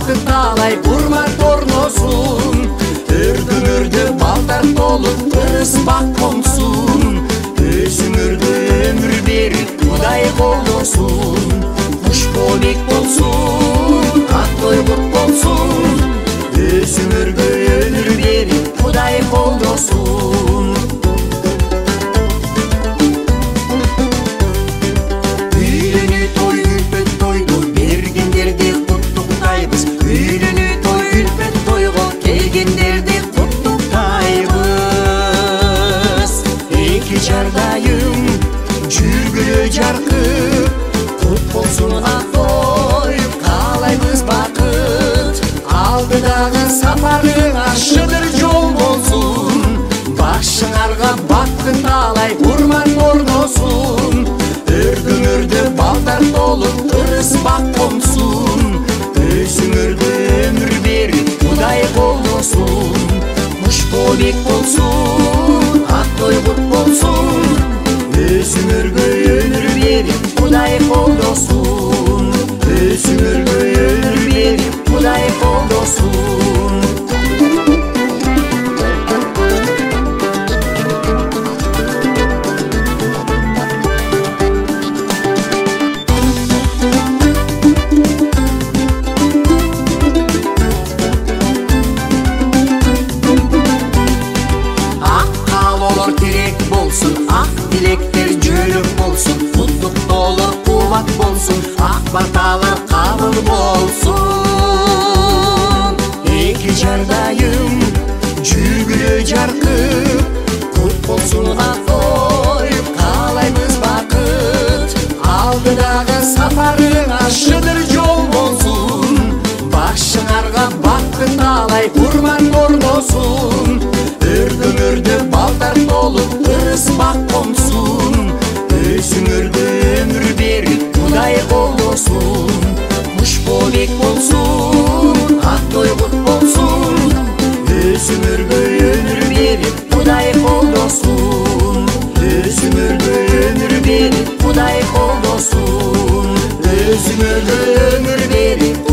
бақыт талай урмат орносун, өрдүңөрдө балдар толуп ырыс бак консун, өзүңөргө өмүр берип Кудай колдосун, куш бобек болсун, ак тойгут болсун, өзүңөргө өмүр берип Кудай колдосун. Үйлөнүү той үлпөт тойду бергендерди куттуктайбыз, үйлөнүү той үлпөт тойго келгендерди куттуктайбыз. Эки жардайым жүргүлө жаркып, кут болсун ак той, каалайбыз бакыт. Алдыдагы сапарың ашыдыр жол болсун, башыңарга бакыт талай урман орносун, өрдүңөрдө балдар толуп ырыс бак консун, өзүңөргө өмүр берип Кудай колдосун, куш бобек болсун, ак тойгут болсун, өзүңөргө өмүр берип Кудай колдосун, өзүңөргө өмүр берип Кудай колдосун. Ак тилектер жөлөк болсун, куттук толы кубат болсун, ак баталар кабыл болсун. Эки жардайым жүргүлө жаркып, кут болсун ак той, каалайбыз бакыт. Алдыдагы сапарың ашыдыр жол болсун, башыңарга бакыт талай урман орносун, өрдүңөрдө балдар толуп ырыс бак консун, өзүңөргө өмүр берип Кудай колдосун, куш бобек болсун, ак тойгут болсун, өзүңөргө өмүр берип Кудай колдосун, өзүңөргө өмүр берип Кудай колдосун, өзүңөргө өмүр берип